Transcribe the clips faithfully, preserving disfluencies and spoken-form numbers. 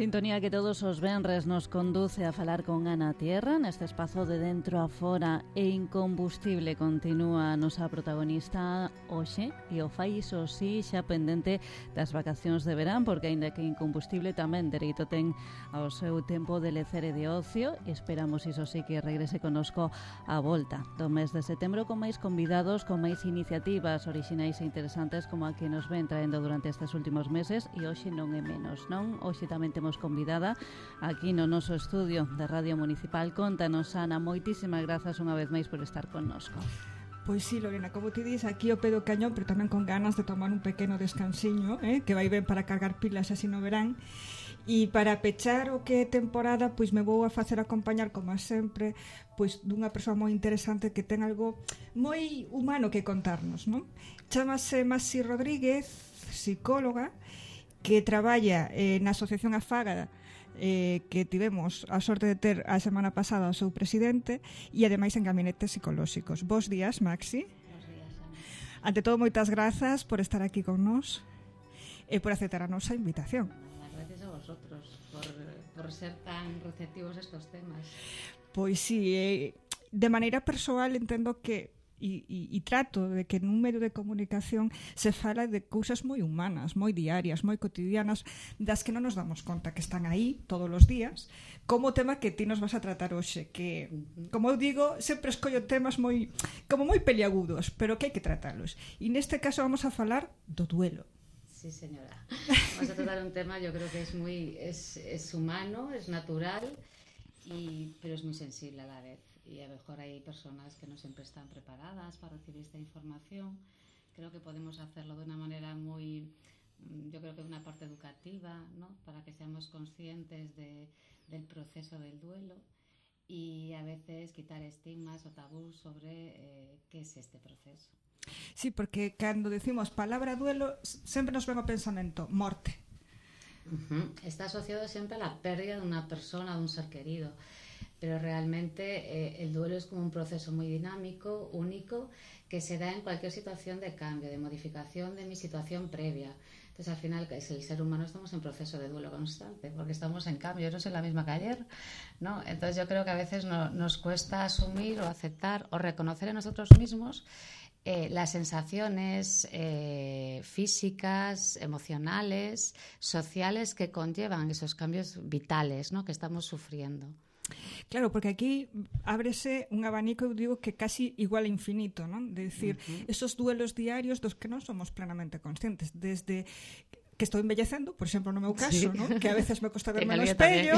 Sintonía que todos os venres nos conduce a falar con Ana Tierra neste espazo de dentro a fora e incombustible. Continúa a nosa protagonista hoxe e o fai iso sí xa pendente das vacacións de verán, porque aínda que incombustible tamén dereito ten ao seu tempo de lecer e de ocio. Esperamos iso sí que regrese conosco a volta do mes de setembro con máis convidados, con máis iniciativas orixinais e interesantes como a que nos ven traendo durante estes últimos meses, e hoxe non é menos, non? Hoxe tamén temos convidada aquí no noso estudio de Radio Municipal. Contanos, Ana, moitísimas grazas unha vez máis por estar connosco. Pois sí, Lorena, como te dis, aquí o pedo cañón, pero tamén con ganas de tomar un pequeno descansiño, eh, que vai ben para cargar pilas así no verán. E para pechar o que é temporada, pois me vou a facer acompañar, como sempre, pois dunha persoa moi interesante que ten algo moi humano que contarnos, non? Chámase Masi Rodríguez, psicóloga, que traballa eh, na Asociación Afágada, eh, que tivemos a sorte de ter a semana pasada o seu presidente, e ademais en gabinetes psicolóxicos. Bos días, Maxi. Bos días, Ana. Ante todo, moitas grazas por estar aquí con nós e por aceptar a nosa invitación. Gracias a vosotros por, por ser tan receptivos a estos temas. Pois sí, eh, de maneira persoal entendo que E, e, e trato de que nun medio de comunicación se fala de cousas moi humanas, moi diarias, moi cotidianas, das que non nos damos conta que están aí todos os días, como o tema que ti nos vas a tratar hoxe, que, como eu digo, sempre escollo temas moi como moi peliagudos, pero que hai que tratalos. E neste caso vamos a falar do duelo. Sí, señora. Vamos a tratar un tema, yo creo que es muy es, es humano, es natural, y, pero es muy sensible a la vez. Y a lo mejor hay personas que no siempre están preparadas para recibir esta información. Creo que podemos hacerlo de una manera muy, yo creo que una parte educativa, ¿no? Para que seamos conscientes de, del proceso del duelo y a veces quitar estigmas o tabús sobre eh, qué es este proceso. Sí, porque cando decimos palabra duelo, sempre nos ven o pensamento morte. Uh-huh. Está asociado siempre a la pérdida de una persona, de un ser querido. Pero realmente eh, el duelo es como un proceso muy dinámico, único, que se da en cualquier situación de cambio, de modificación de mi situación previa. Entonces, al final, el ser humano estamos en proceso de duelo constante, porque estamos en cambio. Yo no soy la misma que ayer, ¿no? Entonces, yo creo que a veces no, nos cuesta asumir o aceptar o reconocer en nosotros mismos eh, las sensaciones eh, físicas, emocionales, sociales que conllevan esos cambios vitales, ¿no? Que estamos sufriendo. Claro, porque aquí ábrese un abanico, eu digo que casi igual a infinito, non? De decir, uh-huh. esos duelos diarios dos que non somos plenamente conscientes, desde que estou envellecendo, por exemplo, no meu caso, sí. ¿no? Que a veces me costa verme no espello,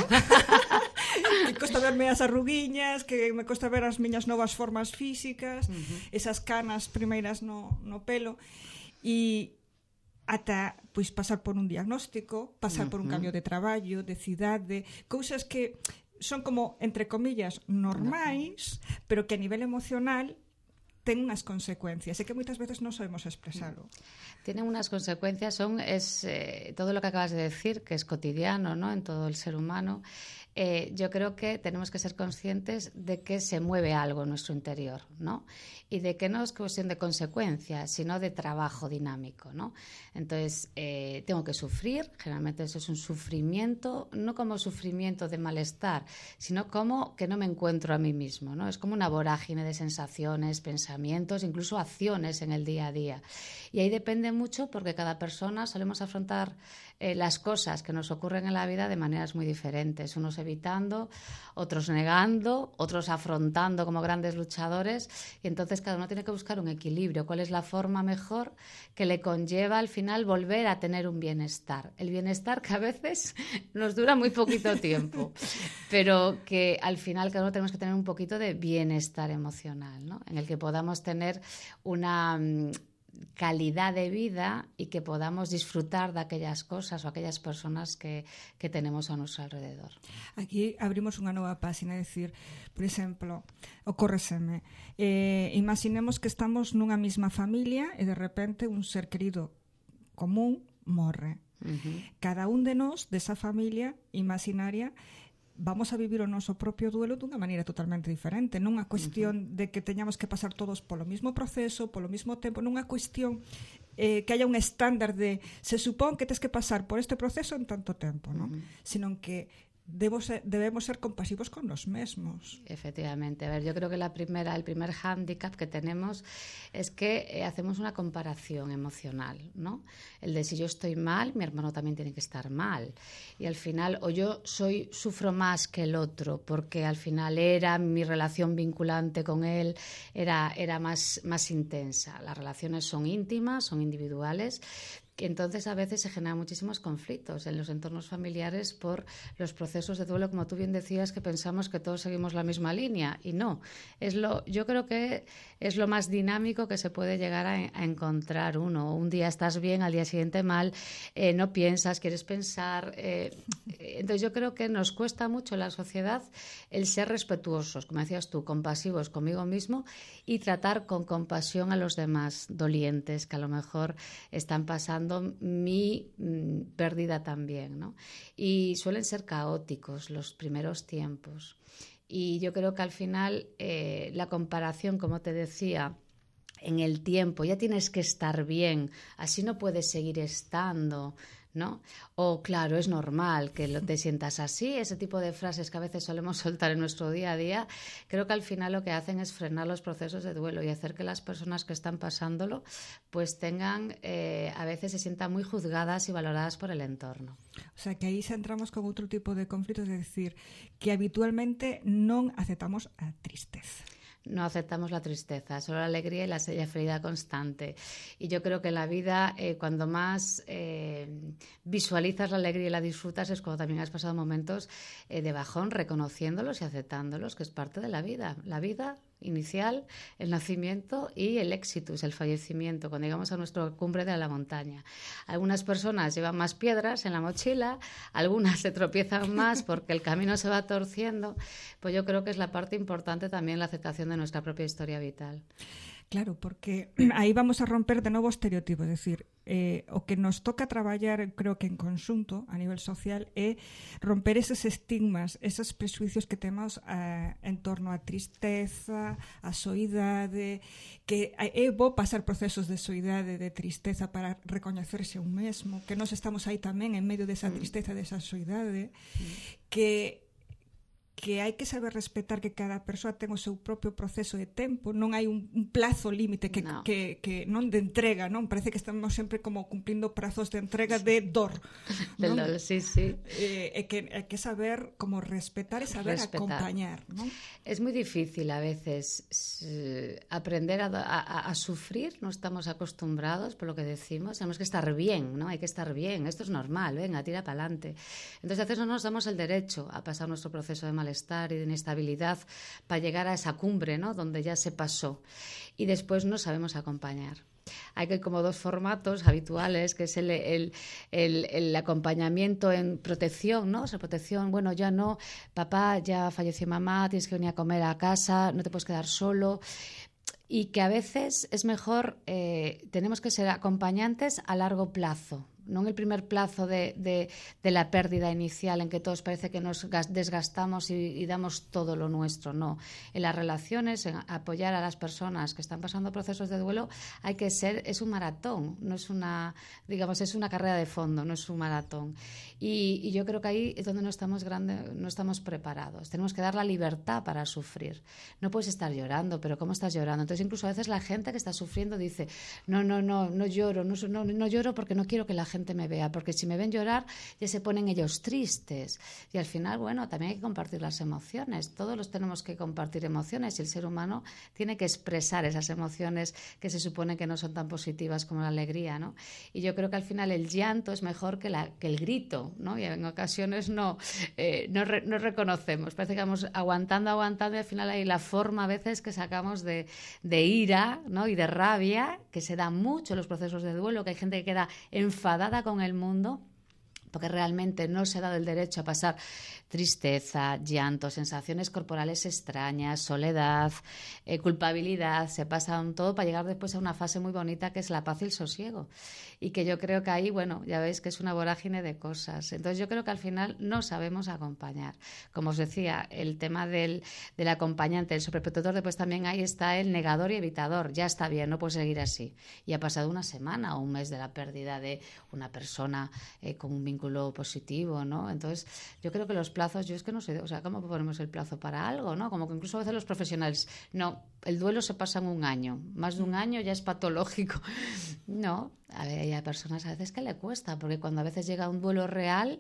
que costa verme as arruguiñas, que me costa ver as miñas novas formas físicas, uh-huh. esas canas primeiras no, no pelo, e ata pois pasar por un diagnóstico, pasar uh-huh. por un cambio de traballo, de cidade, cousas que son como, entre comillas, normais, pero que a nivel emocional ten unhas consecuencias e que moitas veces non sabemos expresarlo. Tienen unas consecuencias, son es eh, todo lo que acabas de decir, que es cotidiano, ¿no? En todo el ser humano. Eh, yo creo que tenemos que ser conscientes de que se mueve algo en nuestro interior, ¿no? Y de que no es cuestión de consecuencias, sino de trabajo dinámico, ¿no? Entonces, eh, tengo que sufrir, generalmente eso es un sufrimiento, no como sufrimiento de malestar, sino como que no me encuentro a mí mismo, ¿no? Es como una vorágine de sensaciones, pensamientos, incluso acciones en el día a día. Y ahí depende mucho porque cada persona solemos afrontar eh, las cosas que nos ocurren en la vida de maneras muy diferentes, unos evitando, otros negando, otros afrontando como grandes luchadores, y entonces cada uno tiene que buscar un equilibrio, cuál es la forma mejor que le conlleva al final volver a tener un bienestar. El bienestar que a veces nos dura muy poquito tiempo, pero que al final cada uno tenemos que tener un poquito de bienestar emocional, ¿no? En el que podamos tener una calidad de vida y que podamos disfrutar de aquellas cosas o aquellas personas que, que tenemos a nuestro alrededor. Aquí abrimos unha nova página, é dicir, por exemplo, ocórreseme, eh, imaginemos que estamos nunha mesma familia e de repente un ser querido común morre. Uh-huh. Cada un de nós, desa familia imaginaria, vamos a vivir o noso propio duelo dunha maneira totalmente diferente, non a cuestión uh-huh. de que teñamos que pasar todos polo mismo proceso, polo mismo tempo, non a cuestión eh, que haya un estándar de se supón que tes que pasar por este proceso en tanto tempo, non? Uh-huh. Sino que Debo ser, debemos ser compasivos con los mismos. Efectivamente. A ver, yo creo que la primera, el primer hándicap que tenemos es que eh, hacemos una comparación emocional, ¿no? El de si yo estoy mal, mi hermano también tiene que estar mal. Y al final, o yo soy sufro más que el otro, porque al final era mi relación vinculante con él, era, era más, más intensa. Las relaciones son íntimas, son individuales, que entonces a veces se generan muchísimos conflictos en los entornos familiares por los procesos de duelo, como tú bien decías, que pensamos que todos seguimos la misma línea, y no. Es lo, yo creo que es lo más dinámico que se puede llegar a, a encontrar uno. Un día estás bien, al día siguiente mal, eh, no piensas, quieres pensar. Eh, entonces yo creo que nos cuesta mucho en la sociedad el ser respetuosos, como decías tú, compasivos conmigo mismo y tratar con compasión a los demás dolientes que a lo mejor están pasando mi mm, pérdida también, ¿no? Y suelen ser caóticos los primeros tiempos. Y yo creo que al final eh, la comparación, como te decía, en el tiempo, ya tienes que estar bien, así no puedes seguir estando, ¿no? O claro, es normal que lo te sientas así, ese tipo de frases que a veces solemos soltar en nuestro día a día, creo que al final lo que hacen es frenar los procesos de duelo y hacer que las personas que están pasándolo pues tengan, eh, a veces se sientan muy juzgadas y valoradas por el entorno. O sea, que aí xa entramos con outro tipo de conflitos, é dicir, que habitualmente non aceptamos a tristeza. No aceptamos la tristeza, solo la alegría y la felicidad constante. Y yo creo que en la vida, eh, cuando más eh, visualizas la alegría y la disfrutas, es cuando también has pasado momentos eh, de bajón, reconociéndolos y aceptándolos, que es parte de la vida. La vida inicial, el nacimiento y el éxito, el fallecimiento, cuando llegamos a nuestra cumbre de la montaña. Algunas personas llevan más piedras en la mochila, algunas se tropiezan más porque el camino se va torciendo, pues yo creo que es la parte importante también la aceptación de nuestra propia historia vital. Claro, porque aí vamos a romper de novo estereotipos, é dicir, eh, o que nos toca traballar, creo que en conxunto, a nivel social, é romper eses estigmas, esos prejuicios que temos eh, en torno á tristeza, á soidade, que é bo pasar procesos de soidade, de tristeza para recoñecerse un mesmo, que nós estamos aí tamén en medio desa tristeza, desa soidade, que que hai que saber respetar que cada persoa ten o seu propio proceso de tempo, non hai un, un plazo límite que, no. que, que non de entrega, non? Parece que estamos sempre como cumplindo prazos de entrega de dor. Del dor, sí, sí. Eh, é que hai que saber como respetar e saber respetar. Acompañar, non? Es muy difícil a veces eh, aprender a, a, a sufrir, no estamos acostumbrados por lo que decimos, tenemos que estar bien, ¿no? Hay que estar bien, esto es normal, venga, tira para adelante. Entonces a veces no nos damos el derecho a pasar nuestro proceso de malestar y de inestabilidad para llegar a esa cumbre, ¿no? Donde ya se pasó y después no sabemos acompañar. Hay que como dos formatos habituales, que es el, el, el, el acompañamiento en protección, ¿no? O sea, protección, bueno, ya no, papá, ya falleció mamá, tienes que venir a comer a casa, no te puedes quedar solo. Y que a veces es mejor, eh, tenemos que ser acompañantes a largo plazo, no en el primer plazo de, de, de la pérdida inicial en que todos parece que nos desgastamos y, y damos todo lo nuestro, no. En las relaciones, en apoyar a las personas que están pasando procesos de duelo, hay que ser, es un maratón, no es una, digamos, es una carrera de fondo, no es un maratón. Y, y yo creo que ahí es donde no estamos grande, no estamos preparados. Tenemos que dar la libertad para sufrir. No puedes estar llorando, pero ¿cómo estás llorando? Entonces incluso a veces la gente que está sufriendo dice, no, no, no, no lloro, no, no, no lloro porque no quiero que la gente me vea, porque si me ven llorar ya se ponen ellos tristes. Y al final, bueno, también hay que compartir las emociones. Todos los tenemos que compartir emociones y el ser humano tiene que expresar esas emociones que se supone que no son tan positivas como la alegría, ¿no? Y yo creo que al final el llanto es mejor que, la, que el grito, ¿no? Y en ocasiones no, eh, no, re, no reconocemos. Parece que vamos aguantando, aguantando y al final hay la forma a veces que sacamos de, de ira, ¿no? Y de rabia, que se da mucho en los procesos de duelo, que hay gente que queda enfadada con el mundo porque realmente no se ha dado el derecho a pasar tristeza, llanto, sensaciones corporales extrañas, soledad, eh, culpabilidad, se pasa un todo para llegar después a una fase muy bonita que es la paz y el sosiego. Y que yo creo que ahí, bueno, ya veis que es una vorágine de cosas. Entonces yo creo que al final no sabemos acompañar. Como os decía, el tema del, del acompañante, el sobreprotector, después también ahí está el negador y evitador. Ya está bien, no puede seguir así. Y ha pasado una semana o un mes de la pérdida de una persona eh, con un vínculo positivo, ¿no? Entonces yo creo que los plazos, yo es que no sé, o sea, ¿cómo ponemos el plazo para algo, no? Como que incluso a veces los profesionales, no, el duelo se pasa en un año, más de un año ya es patológico. No, a ver, hay personas a veces que le cuesta, porque cuando a veces llega un duelo real,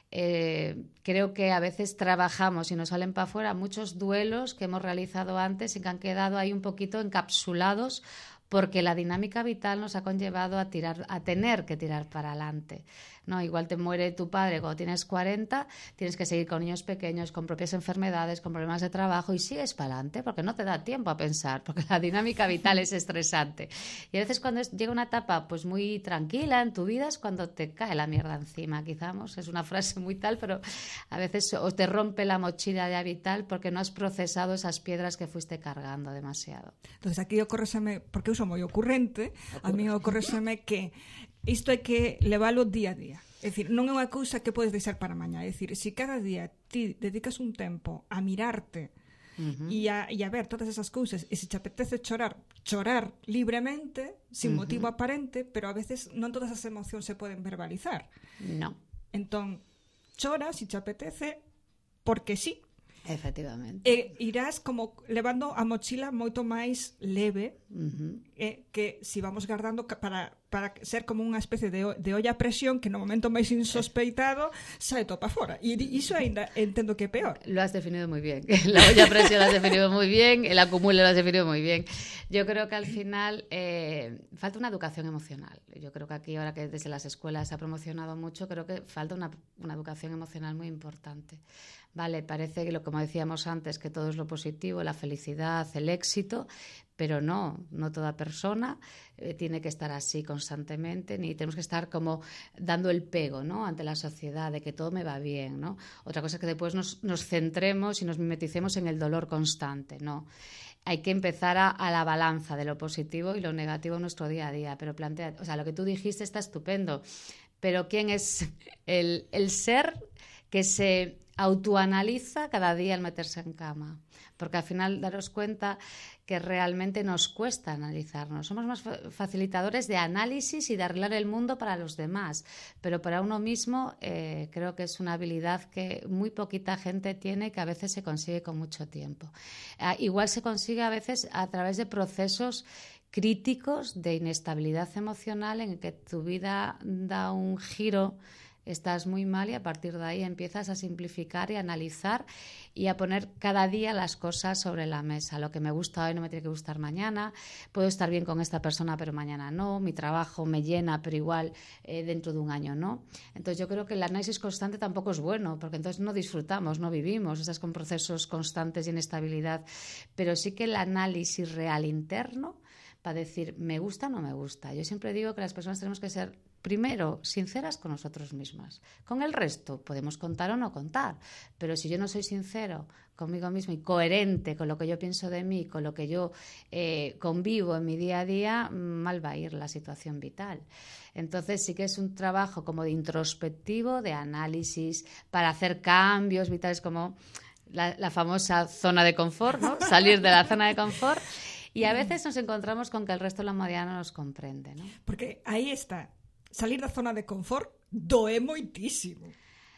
eh, creo que a veces trabajamos y nos salen para afuera muchos duelos que hemos realizado antes y que han quedado ahí un poquito encapsulados porque la dinámica vital nos ha conllevado a tirar, a tener que tirar para adelante, ¿no? Igual te muere tu padre cuando tienes cuarenta, tienes que seguir con niños pequeños, con propias enfermedades, con problemas de trabajo y sigues para adelante porque no te da tiempo a pensar, porque la dinámica vital es estresante. Y a veces cuando es, llega una etapa pues muy tranquila en tu vida es cuando te cae la mierda encima, quizás, es una frase muy tal, pero a veces o te rompe la mochila ya vital porque no has procesado esas piedras que fuiste cargando demasiado. Entonces aquí ocórreseme, porque eu sou moi ocurrente, Ocurre. a mí ocórreseme que isto hai que leválo día a día. É dicir, non é unha cousa que podes deixar para mañá. É dicir, se cada día ti dedicas un tempo a mirarte uh-huh. e, a, e a ver todas esas cousas, e se te apetece chorar, chorar libremente, sin uh-huh. motivo aparente, pero a veces non todas as emocións se poden verbalizar. Non. Entón, chora se te apetece, porque sí. Efectivamente. E irás como levando a mochila moito máis leve uh-huh. eh, que si vamos guardando para, para ser como unha especie de, de olla a presión que no momento máis insospeitado sae topa fora. E iso ainda entendo que é peor. Lo has definido muy bien. La olla a presión lo has definido muy bien, el acumulo lo has definido muy bien. Yo creo que al final eh, falta una educación emocional. Yo creo que aquí ahora que desde las escuelas se ha promocionado mucho, creo que falta una, una educación emocional muy importante. Vale, parece que lo como decíamos antes, que todo es lo positivo, la felicidad, el éxito, pero no, no toda persona eh, tiene que estar así constantemente, ni tenemos que estar como dando el pego, ¿no?, ante la sociedad de que todo me va bien, ¿no? Otra cosa es que después nos, nos centremos y nos mimeticemos en el dolor constante, ¿no? Hay que empezar a, a la balanza de lo positivo y lo negativo en nuestro día a día, pero plantea, o sea, lo que tú dijiste está estupendo, pero ¿quién es el, el ser que se autoanaliza cada día al meterse en cama? Porque al final daros cuenta que realmente nos cuesta analizarnos. Somos más facilitadores de análisis y de arreglar el mundo para los demás, pero para uno mismo eh, creo que es una habilidad que muy poquita gente tiene, que a veces se consigue con mucho tiempo. Eh, igual se consigue a veces a través de procesos críticos de inestabilidad emocional en que tu vida da un giro, estás muy mal y a partir de ahí empiezas a simplificar y a analizar y a poner cada día las cosas sobre la mesa. Lo que me gusta hoy no me tiene que gustar mañana, puedo estar bien con esta persona pero mañana no, mi trabajo me llena pero igual eh, dentro de un año no. Entonces yo creo que el análisis constante tampoco es bueno, porque entonces no disfrutamos, no vivimos, estás con procesos constantes de inestabilidad, pero sí que el análisis real interno para decir me gusta o no me gusta. Yo siempre digo que las personas tenemos que ser primero sinceras con nosotros mismas. Con el resto podemos contar o no contar, pero si yo no soy sincero conmigo mismo y coherente con lo que yo pienso de mí, con lo que yo eh, convivo en mi día a día, mal va a ir la situación vital. Entonces sí que es un trabajo como de introspectivo, de análisis, para hacer cambios vitales, como la, la famosa zona de confort, ¿no? Salir de la zona de confort. Y a veces nos encontramos con que el resto de la humanidad no nos comprende, ¿no? Porque ahí está. Salir da zona de confort doe moitísimo.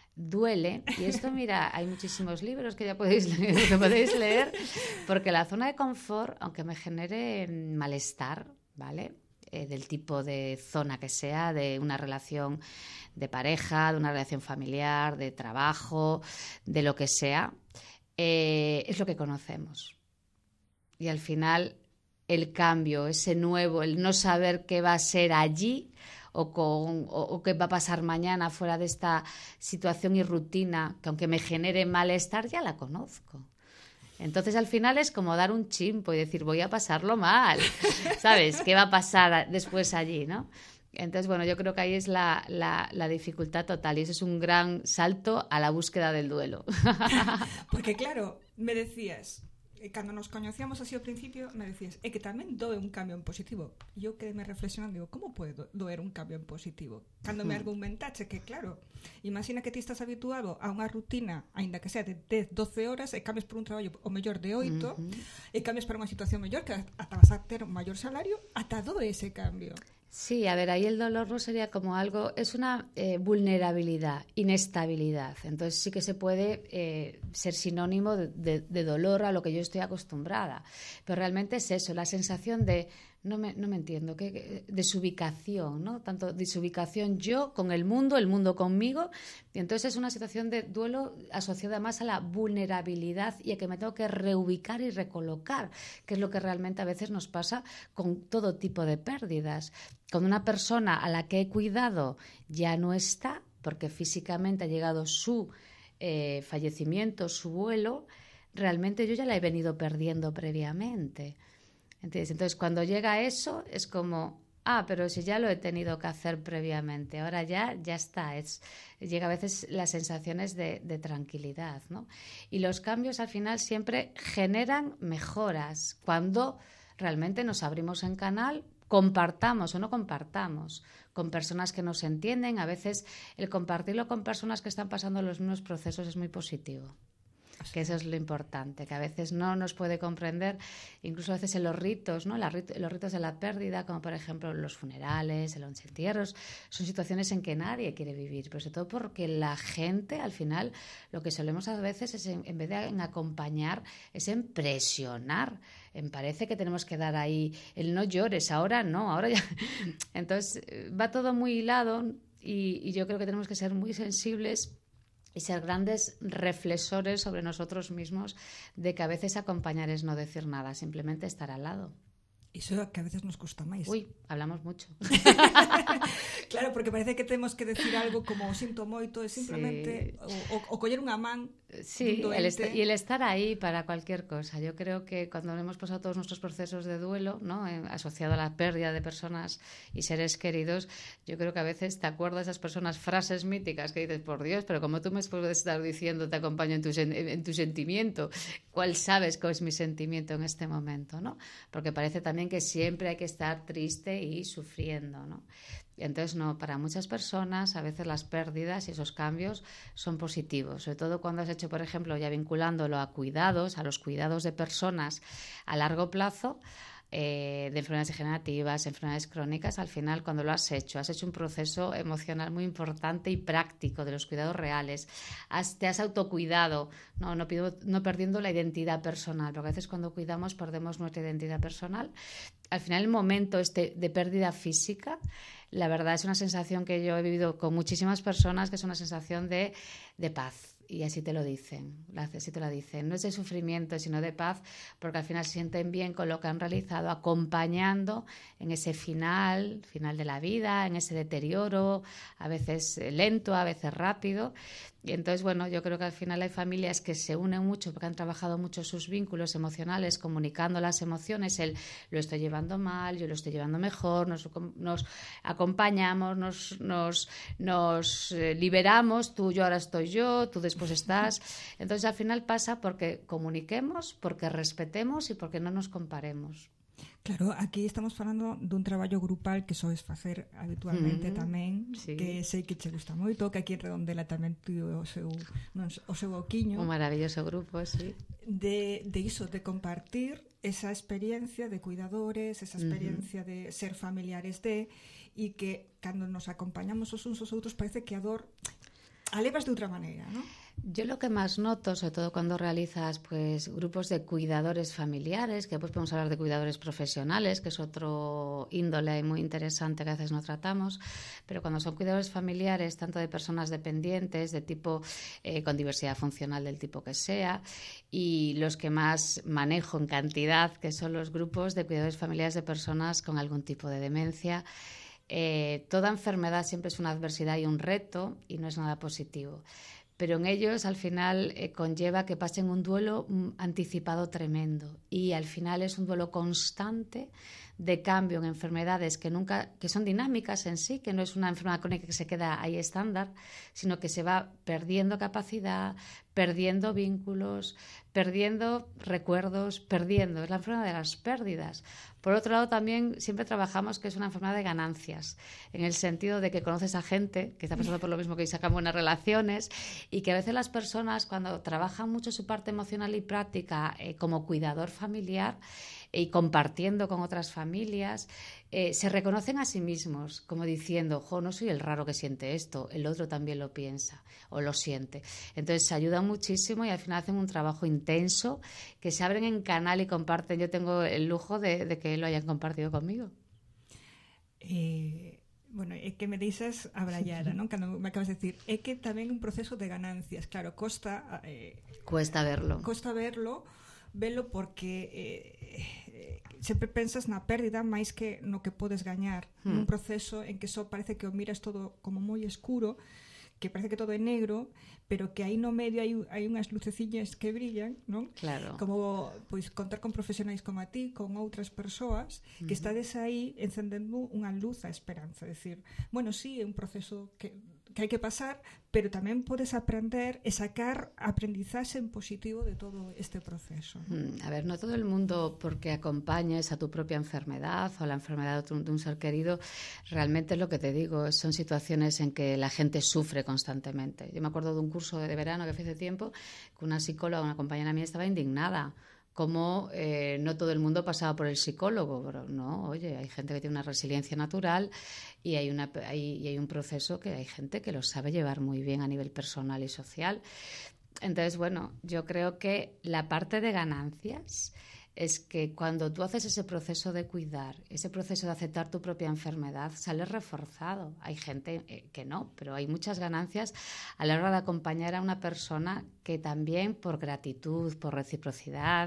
Duele, y esto, mira, hay muchísimos libros que ya podéis leer, que podéis leer, porque la zona de confort, aunque me genere malestar, ¿vale?, eh, del tipo de zona que sea, de una relación de pareja, de una relación familiar, de trabajo, de lo que sea, eh, es lo que conocemos. Y al final, el cambio, ese nuevo, el no saber qué va a ser allí, o, con, o, o qué va a pasar mañana fuera de esta situación y rutina, que aunque me genere malestar, ya la conozco. Entonces, al final es como dar un chimpo y decir, voy a pasarlo mal, ¿sabes? ¿Qué va a pasar después allí, no? Entonces, bueno, yo creo que ahí es la, la, la dificultad total y eso es un gran salto a la búsqueda del duelo. Porque claro, me decías, cando nos coñecíamos así ao principio, me decías, é que tamén doe un cambio en positivo. E eu quedeme reflexionando, digo, como pode doer un cambio en positivo? Cando me argumentache que, claro, imagina que ti estás habituado a unha rutina, aínda que sea de dez, doce horas, e cambias por un traballo o mellor de oito, uh-huh. e cambias para unha situación mellor, que ata vas a ter un maior salario, ata doe ese cambio. Sí, a ver, ahí el dolor no sería como algo, es una eh, vulnerabilidad, inestabilidad. Entonces sí que se puede eh, ser sinónimo de, de, de dolor a lo que yo estoy acostumbrada. Pero realmente es eso, la sensación de, no me, no me entiendo, que, desubicación, ¿no? Tanto desubicación yo con el mundo, el mundo conmigo. Y entonces es una situación de duelo asociada más a la vulnerabilidad y a que me tengo que reubicar y recolocar, que es lo que realmente a veces nos pasa con todo tipo de pérdidas. Cuando una persona a la que he cuidado ya no está, porque físicamente ha llegado su eh, fallecimiento, su vuelo, realmente yo ya la he venido perdiendo previamente. ¿Entiendes? Entonces, cuando llega eso, es como, ah, pero si ya lo he tenido que hacer previamente, ahora ya, ya está. Es, llega a veces las sensaciones de, de tranquilidad, ¿no? Y los cambios al final siempre generan mejoras. Cuando realmente nos abrimos en canal, compartamos o no compartamos con personas que nos entienden, a veces el compartirlo con personas que están pasando los mismos procesos es muy positivo. Que eso es lo importante, que a veces no nos puede comprender, incluso a veces en los ritos, ¿no? Los ritos de la pérdida, como por ejemplo los funerales, los entierros, son situaciones en que nadie quiere vivir, pero sobre todo porque la gente, al final, lo que solemos a veces es, en, en vez de en acompañar, es en presionar. En parece que tenemos que dar ahí el no llores, ahora no, ahora ya. Entonces, va todo muy hilado y, y yo creo que tenemos que ser muy sensibles y ser grandes reflexores sobre nosotros mismos, de que a veces acompañar es no decir nada, simplemente estar al lado. Iso que a veces nos custa máis. Uy, hablamos mucho. Claro, porque parece que temos que decir algo como o sinto moito, é simplemente sí. o, o, o coller unha man. Sí, el est- y el estar ahí para cualquier cosa. Yo creo que cuando hemos pasado todos nuestros procesos de duelo, ¿no? eh, asociado a la pérdida de personas y seres queridos, yo creo que a veces te acuerdas de esas personas, frases míticas que dices, por Dios, pero como tú me puedes estar diciendo, te acompaño en tu, sen- en tu sentimiento, ¿cuál sabes cuál es mi sentimiento en este momento, ¿no? Porque parece también que siempre hay que estar triste y sufriendo, ¿no? Entonces, no, para muchas personas a veces las pérdidas y esos cambios son positivos, sobre todo cuando has hecho, por ejemplo, ya vinculándolo a cuidados, a los cuidados de personas a largo plazo, eh, de enfermedades degenerativas, enfermedades crónicas. Al final, cuando lo has hecho, has hecho un proceso emocional muy importante y práctico de los cuidados reales, has, te has autocuidado, no, no, pido, no perdiendo la identidad personal, porque a veces cuando cuidamos perdemos nuestra identidad personal. Al final, el momento este de pérdida física, la verdad es una sensación que yo he vivido con muchísimas personas, que es una sensación de, de paz. Y así te lo dicen, así te lo dicen. No es de sufrimiento, sino de paz, porque al final se sienten bien con lo que han realizado, acompañando en ese final, final de la vida, en ese deterioro, a veces lento, a veces rápido. Y entonces, bueno, yo creo que al final hay familias que se unen mucho porque han trabajado mucho sus vínculos emocionales, comunicando las emociones, el lo estoy llevando mal, yo lo estoy llevando mejor, nos, nos acompañamos, nos, nos, nos eh, liberamos, tú, yo, ahora estoy yo, tú después estás. Entonces, al final pasa porque comuniquemos, porque respetemos y porque no nos comparemos. Claro, aquí estamos falando dun traballo grupal que soes facer habitualmente mm, tamén, sí. Que sei que che gusta moito, que aquí en Redondela tamén tivo o seu, non, o seu oquiño. Un maravilloso grupo, sí. De, de iso, de compartir esa experiencia de cuidadores, esa experiencia uh-huh. de ser familiares de, e que cando nos acompañamos os uns aos outros parece que a dor alevas de outra maneira, non? Yo lo que más noto, sobre todo cuando realizas pues grupos de cuidadores familiares, que después podemos hablar de cuidadores profesionales, que es otro índole muy interesante que a veces no tratamos, pero cuando son cuidadores familiares, tanto de personas dependientes, de tipo eh, con diversidad funcional del tipo que sea, y los que más manejo en cantidad, que son los grupos de cuidadores familiares de personas con algún tipo de demencia. Eh, toda enfermedad siempre es una adversidad y un reto y no es nada positivo. Pero en ellos al final eh, conlleva que pasen un duelo mm, anticipado tremendo y al final es un duelo constante de cambio en enfermedades que nunca, que son dinámicas en sí, que no es una enfermedad crónica que se queda ahí estándar, sino que se va perdiendo capacidad, perdiendo vínculos, perdiendo recuerdos, perdiendo. Es la enfermedad de las pérdidas. Por otro lado, también siempre trabajamos que es una enfermedad de ganancias, en el sentido de que conoces a gente que está pasando por lo mismo que sacan buenas relaciones, y que a veces las personas, cuando trabajan mucho su parte emocional y práctica eh, como cuidador familiar, y compartiendo con otras familias, eh, se reconocen a sí mismos, como diciendo, jo, no soy el raro que siente esto, el otro también lo piensa o lo siente. Entonces se ayudan muchísimo y al final hacen un trabajo intenso, que se abren en canal y comparten. Yo tengo el lujo de, de que lo hayan compartido conmigo. Eh... Bueno, é que me deixas abrallara, non? Cando me acabas de decir, é que tamén un proceso de ganancias, claro, costa eh, cuesta verlo. Costa verlo, velo porque eh, sempre pensas na pérdida máis que no que podes gañar, hmm. nun proceso en que só parece que o miras todo como moi escuro, que parece que todo é negro, pero que aí no medio hai, hai unhas luceciñas que brillan, non? Claro. Como pois contar con profesionais como a ti, con outras persoas, uh-huh. que estades aí encendendo unha luz a esperanza, decir, bueno, sí, é un proceso que que hai que pasar, pero tamén podes aprender e sacar aprendizaxe en positivo de todo este proceso, ¿no? A ver, no todo el mundo, porque acompañes a tu propia enfermedad o a la enfermedad de un, de un ser querido, realmente es lo que te digo, son situaciones en que la gente sufre constantemente. Yo me acuerdo de un curso de verano que fue hace tiempo, que una psicóloga, una compañera mía, estaba indignada, como eh, no todo el mundo pasaba por el psicólogo, pero no, oye, hay gente que tiene una resiliencia natural y hay, una, hay, y hay un proceso que hay gente que lo sabe llevar muy bien a nivel personal y social. Entonces, bueno, yo creo que la parte de ganancias es que cuando tú haces ese proceso de cuidar, ese proceso de aceptar tu propia enfermedad, sales reforzado. Hay gente eh, que no, pero hay muchas ganancias a la hora de acompañar a una persona que también por gratitud, por reciprocidad,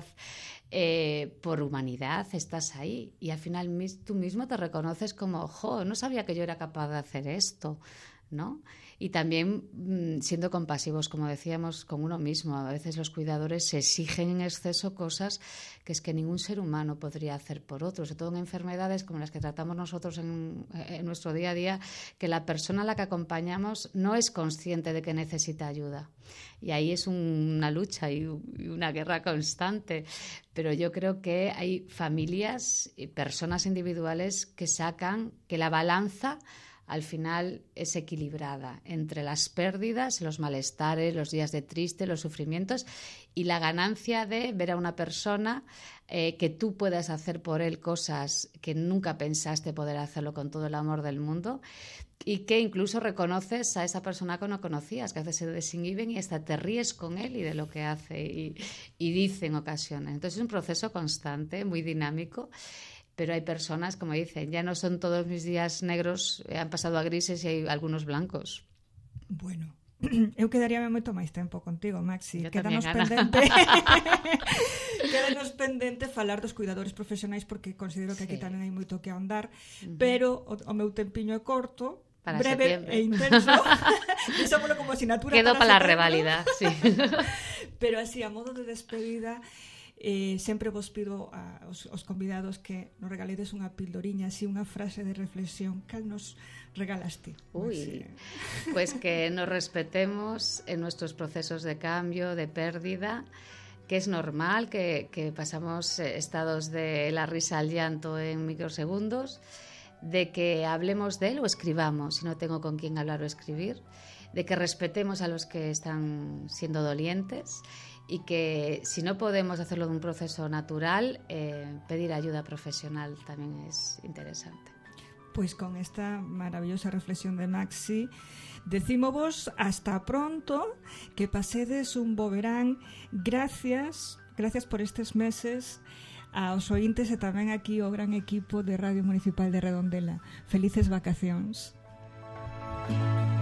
eh, por humanidad estás ahí. Y al final mis, tú mismo te reconoces como, jo, no sabía que yo era capaz de hacer esto, ¿no? Y también mmm, siendo compasivos, como decíamos, con uno mismo. A veces los cuidadores se exigen en exceso cosas que es que ningún ser humano podría hacer por otro, sobre todo en enfermedades como las que tratamos nosotros en, en nuestro día a día, que la persona a la que acompañamos no es consciente de que necesita ayuda. Y ahí es un, una lucha y una guerra constante. Pero yo creo que hay familias y personas individuales que sacan que la balanza al final es equilibrada entre las pérdidas, los malestares, los días de triste, los sufrimientos y la ganancia de ver a una persona eh, que tú puedas hacer por él cosas que nunca pensaste poder hacerlo con todo el amor del mundo y que incluso reconoces a esa persona que no conocías, que a veces se desinhiben y hasta te ríes con él y de lo que hace y, y dice en ocasiones. Entonces es un proceso constante, muy dinámico. Pero hay personas, como dicen, ya no son todos mis días negros, han pasado a grises y hay algunos blancos. Bueno, eu quedaríame moito máis tempo contigo, Maxi. Yo Quédanos también, pendente. Quédanos pendente falar dos cuidadores profesionais porque considero que aquí sí. tamén hai moito que ahondar, uh-huh. pero o, o meu tempiño é corto, para breve septiembre. e intenso. Deixámoslo como asignatura Quedo para, para la revalida, sí. Pero así, a modo de despedida, Eh, sempre vos pido a, aos, aos convidados que nos regaledes unha pildoriña, así unha frase de reflexión. Cal nos regalas ti? Uy, pues que nos respetemos en nuestros procesos de cambio, de pérdida, que es normal, que, que pasamos estados de la risa al llanto en microsegundos, de que hablemos de él o escribamos, si no tengo con quién hablar o escribir, de que respetemos a los que están siendo dolientes y que si no podemos hacerlo de un proceso natural, eh, pedir ayuda profesional también es interesante. Pois con esta maravillosa reflexión de Maxi, decímovos hasta pronto, que pasedes un bo verán. Gracias, gracias por estes meses aos ointes e tamén aquí o gran equipo de Radio Municipal de Redondela. Felices vacacións.